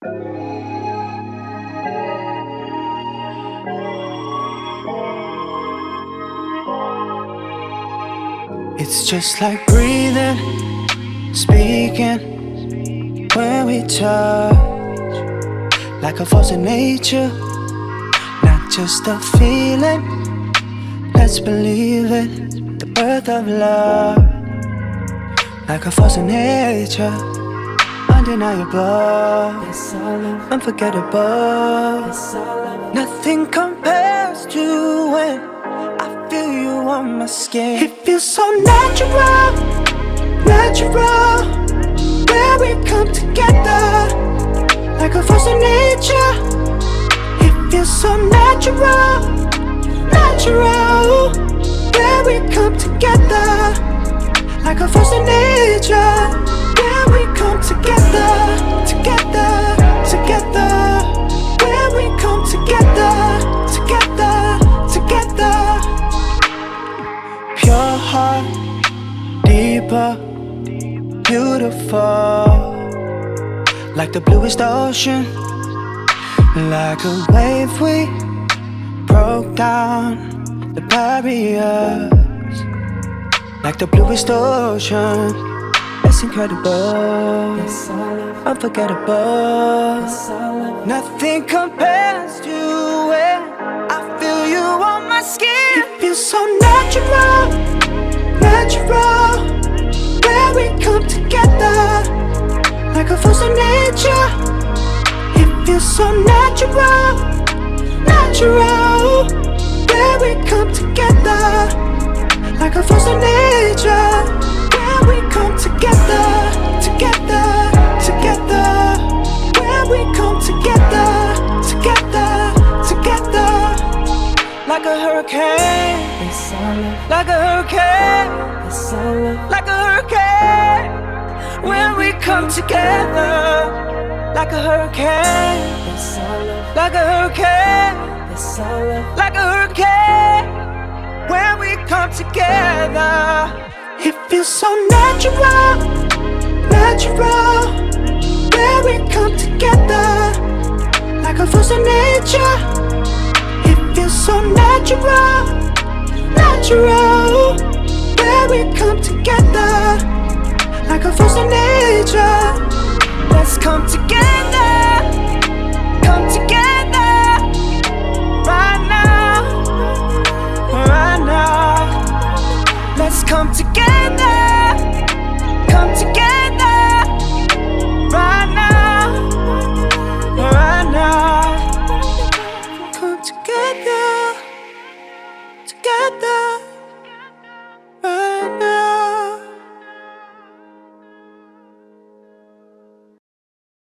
It's just like breathing, speaking when we touch, like a force in nature, not just a feeling. Let's believe it, the birth of love, like a force in nature, undeniable, unforgettable. Nothing compares to when I feel you on my skin. It feels so natural, natural, where we come together, like a force in nature. It feels so natural, natural, where we come together, like a force in nature. Where we come together, together, together. Where we come together, together, together. Pure heart, deeper, beautiful, like the bluest ocean, like a wave we broke down the barriers, like the bluest ocean. It's incredible, unforgettable. Nothing compares to when I feel you on my skin. It feels so natural, natural, where we come together, like a force of nature. It feels so natural, natural, where we come together, like a force of nature. Where we come together, together, together. Where we come together, together, together. Like a hurricane, like a hurricane, like a hurricane. When we come together, like a hurricane, like a hurricane, like a hurricane. When we come together, it feels so natural, natural, where we come together, like a force of nature. It feels so natural, natural, where we come together, like a force of nature. Let's come together.